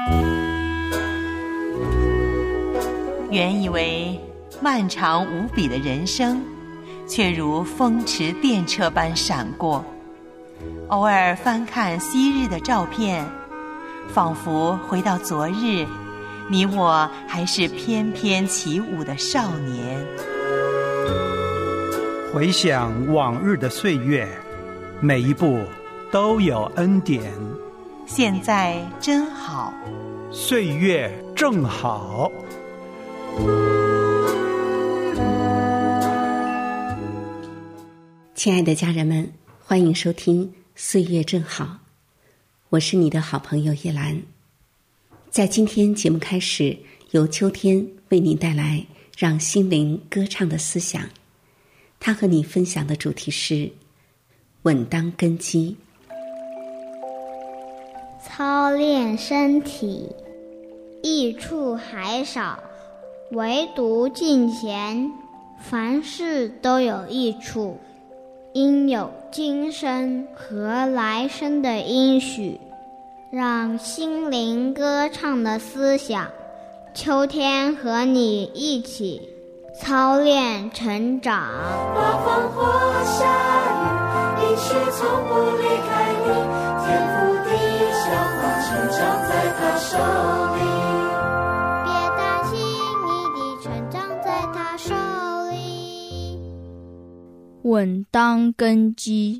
原以为漫长无比的人生，却如风驰电掣般闪过。偶尔翻看昔日的照片，仿佛回到昨日，你我还是翩翩起舞的少年。 回想往日的岁月，每一步都有恩典。 现在真好， 岁月正好。 亲爱的家人们，欢迎收听《岁月正好》，我是你的好朋友叶兰。在今天节目开始，由秋天为您带来让心灵歌唱的思想。他和你分享的主题是稳当根基。 操练身体，益处还少，唯独敬虔，凡事都有益处，应有今生和来生的应许，让心灵歌唱的思想，秋天和你一起操练成长。 刮风或下雨，应许从不离开你，天赋地消化成长在他手里， 别担心，你的成长在他手里。 稳当根基。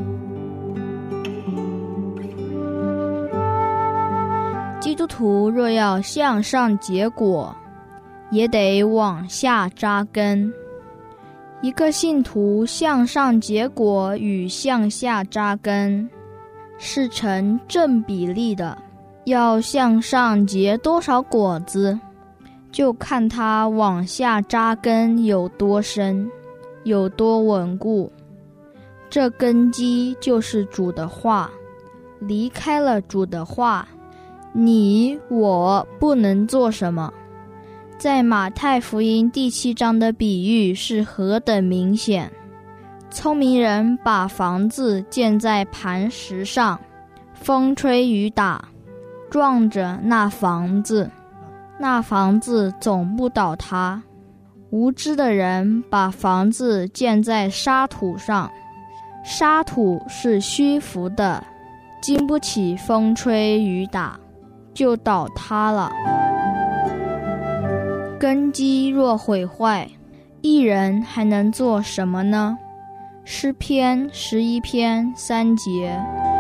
基督徒若要向上结果，也得往下扎根。一个信徒向上结果与向下扎根是成正比例的，要向上结多少果子，就看他往下扎根有多深，有多稳固。这根基就是主的话，离开了主的话，你我不能做什么。在马太福音第7章的比喻是何等明显。聪明人把房子建在磐石上，风吹雨打，撞着那房子，那房子总不倒塌。无知的人把房子建在沙土上，沙土是虚浮的，经不起风吹雨打，就倒塌了。根基若毁坏，一人还能做什么呢？诗篇11篇3节。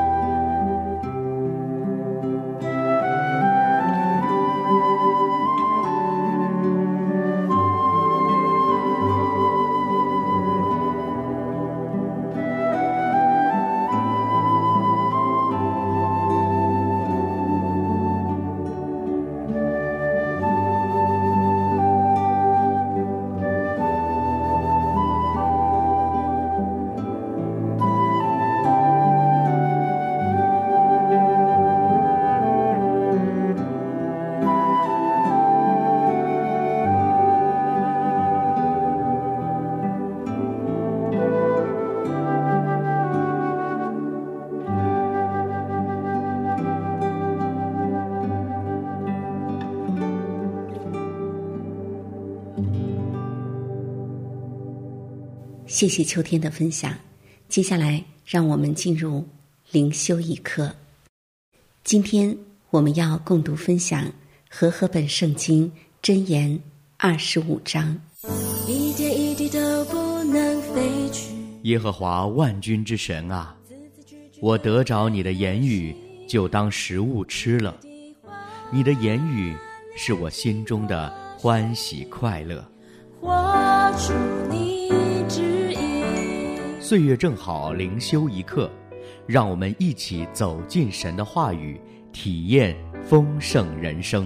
谢谢秋天的分享。接下来让我们进入灵修一课。今天我们要共读分享和合本圣经箴言25章。 一点一滴都不能飞去。 耶和华万军之神啊，我得着你的言语，就当食物吃了。你的言语是我心中的欢喜快乐。 画出你旨意。 岁月正好灵修一刻，让我们一起走进神的话语，体验丰盛人生。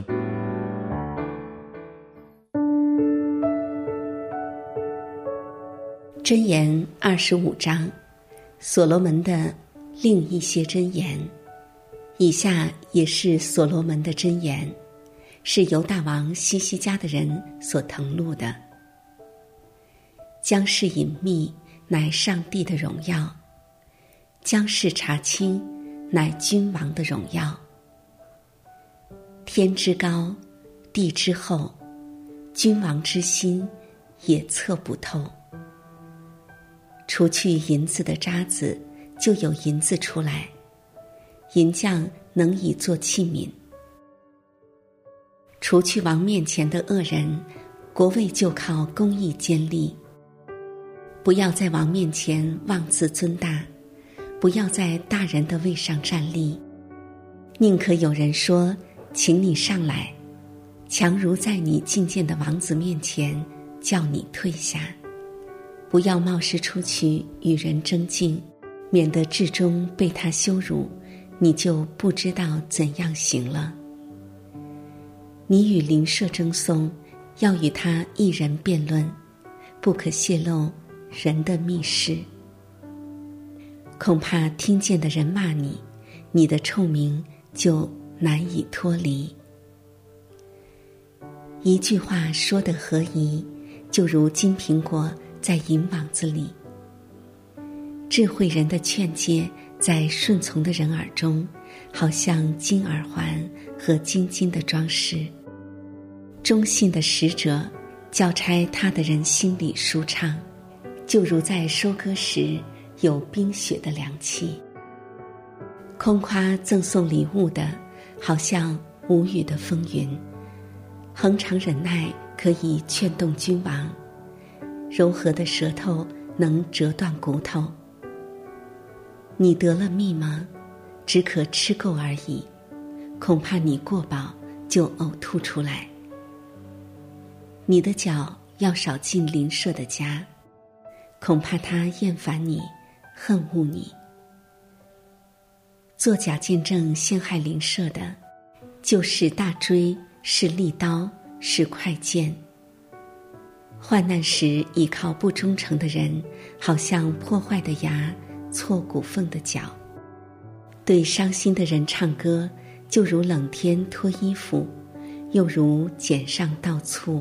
箴言25章，所罗门的另一些箴言。以下也是所罗门的箴言，是犹大王希西家的人所誊录的。将事隐秘，乃上帝的荣耀；将事查清，乃君王的荣耀。 天之高，地之厚，君王之心也测不透。除去银子的渣子，就有银子出来，银匠能以做器皿。除去王面前的恶人，国位就靠公义坚立。不要在王面前妄自尊大，不要在大人的位上站立，宁可有人说请你上来，强如在你觐见的王子面前叫你退下。不要冒失出去与人争竞，免得至终被他羞辱，你就不知道怎样行了。你与邻舍争讼，要与他一人辩论，不可泄露人的密事。恐怕听见的人骂你，你的臭名就难以脱离。一句话说得合宜，就如金苹果在银网子里。智慧人的劝诫在顺从的人耳中，好像金耳环和金的装饰。忠信的使者交差他的人心里舒畅，就如在收割时有冰雪的凉气。空夸赠送礼物的，好像无语的风云。恒常忍耐可以劝动君王，柔和的舌头能折断骨头。你得了蜜吗？只可吃够而已，恐怕你过饱就呕吐出来。你的脚要少进邻舍的家，恐怕他厌烦你，恨恶你。作假见证陷害邻舍的，就是大锥，是利刀，是快剑。患难时倚靠不忠诚的人，好像破坏的牙，挫骨缝的脚。对伤心的人唱歌，就如冷天脱衣服，又如碱上倒醋。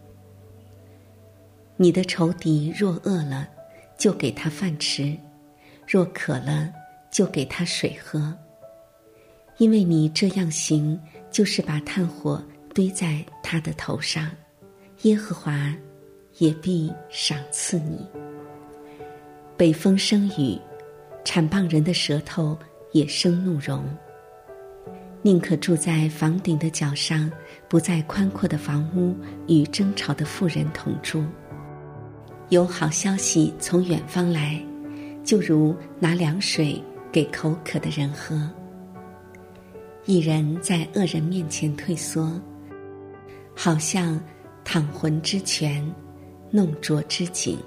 你的仇敌若饿了，就给他饭吃；若渴了，就给他水喝。因为你这样行，就是把炭火堆在他的头上，耶和华也必赏赐你。北风生雨，铲棒人的舌头也生怒容。宁可住在房顶的角上，不在宽阔的房屋与争吵的妇人同住。有好消息从远方来，就如拿凉水给口渴的人喝。一人在恶人面前退缩，好像淌浑之泉，弄浊之井。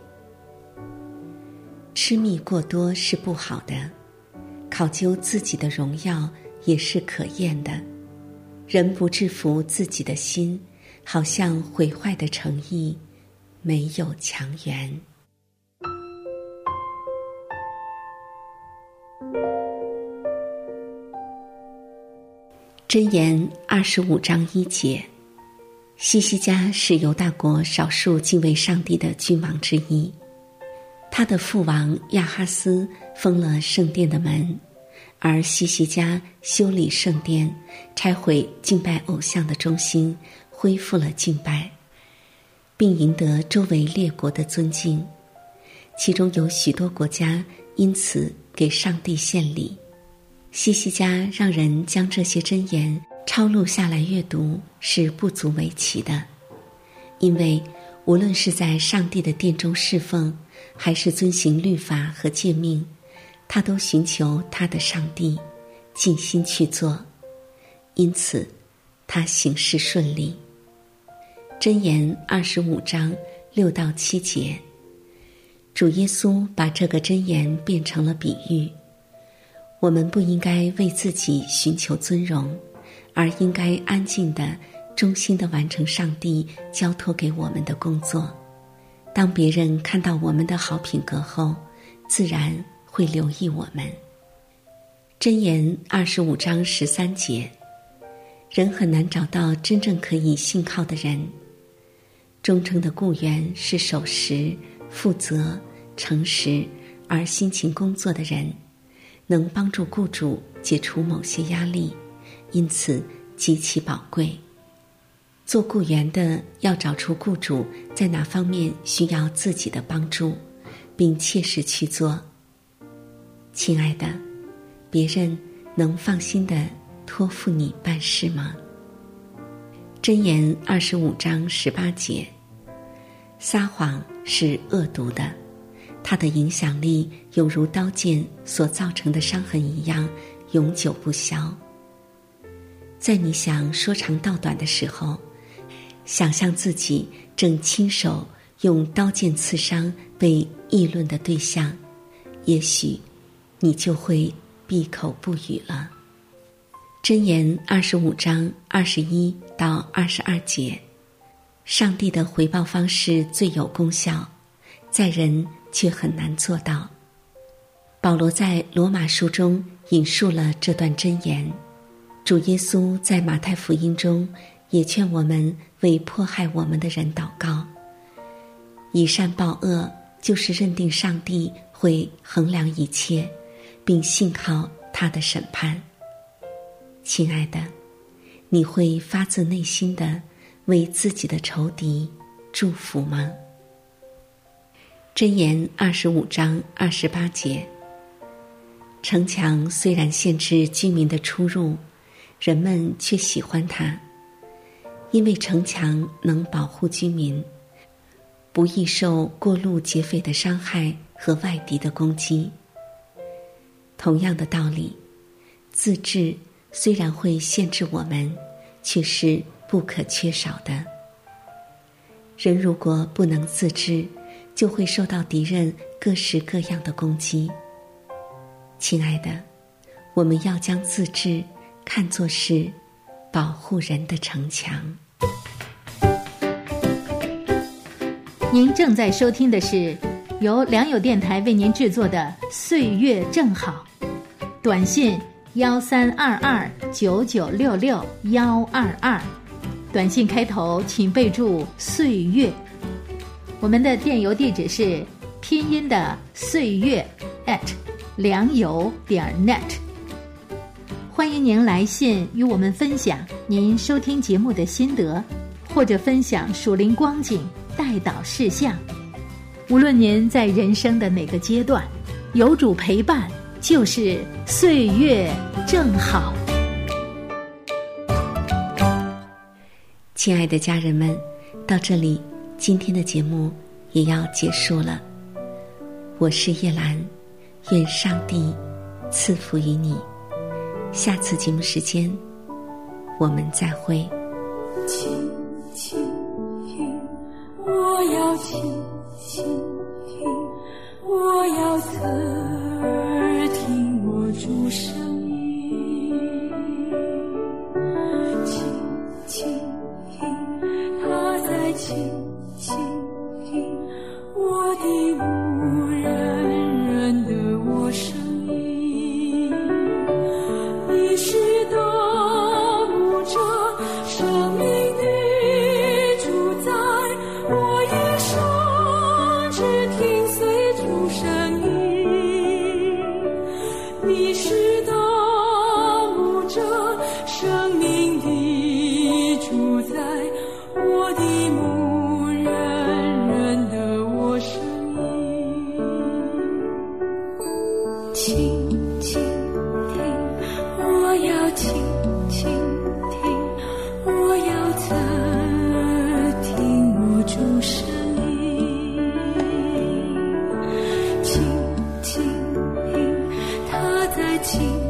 吃蜜过多是不好的，考究自己的荣耀也是可厌的。人不制服自己的心，好像毁坏的诚意，没有强援。箴言25章1节，西西家是犹大国少数敬畏上帝的君王之一。他的父王亚哈斯封了圣殿的门，而西西家修理圣殿，拆毁敬拜偶像的中心，恢复了敬拜，并赢得周围列国的尊敬。其中有许多国家因此给上帝献礼。西西家让人将这些箴言抄录下来阅读，是不足为奇的。因为无论是在上帝的殿中侍奉，还是遵行律法和诫命，他都寻求他的上帝，尽心去做，因此他行事顺利。箴言25章6到7节，主耶稣把这个箴言变成了比喻。我们不应该为自己寻求尊荣，而应该安静地、忠心地完成上帝交托给我们的工作。当别人看到我们的好品格后，自然会留意我们。箴言25章13节，人很难找到真正可以信靠的人。忠诚的雇员是守时、负责、诚实而辛勤工作的人，能帮助雇主解除某些压力，因此极其宝贵。做雇员的要找出雇主在哪方面需要自己的帮助，并切实去做。亲爱的，别人能放心地托付你办事吗？箴言25章18节，撒谎是恶毒的，它的影响力有如刀剑所造成的伤痕一样，永久不消。在你想说长道短的时候，想象自己正亲手用刀剑刺伤被议论的对象，也许你就会闭口不语了。箴言25章21到22节，上帝的回报方式最有功效，在人却很难做到。保罗在罗马书中引述了这段箴言，主耶稣在马太福音中也劝我们为迫害我们的人祷告。以善报恶，就是认定上帝会衡量一切，并信靠他的审判。亲爱的，你会发自内心的为自己的仇敌祝福吗？箴言25章28节，城墙虽然限制居民的出入，人们却喜欢它，因为城墙能保护居民，不易受过路劫匪的伤害和外敌的攻击。同样的道理，自治虽然会限制我们，却是不可缺少的。人如果不能自治，就会受到敌人各式各样的攻击。亲爱的，我们要将自治看作是保护人的城墙。 您正在收听的是由良友电台为您制作的《岁月正好》，短信132299662122，短信开头请备注岁月。我们的电邮地址是拼音的岁月良友.net。欢迎您来信与我们分享您收听节目的心得，或者分享属灵光景、代祷事项。无论您在人生的哪个阶段，有主陪伴，就是岁月正好。 亲爱的家人们，到这里，今天的节目也要结束了。我是叶兰，愿上帝赐福于你。下次节目时间，我们再会。 轻轻听，我要轻轻听，我要侧耳听我主声音。轻轻听，他在轻轻听我的牧人认得我声音。你是的牧者，生命的主宰，我一生只听随主声音。你是的牧者，生命的主宰，我的牧人认得我声音。轻轻听，我要轻轻听，我要侧耳听我主声音。轻轻听，他在轻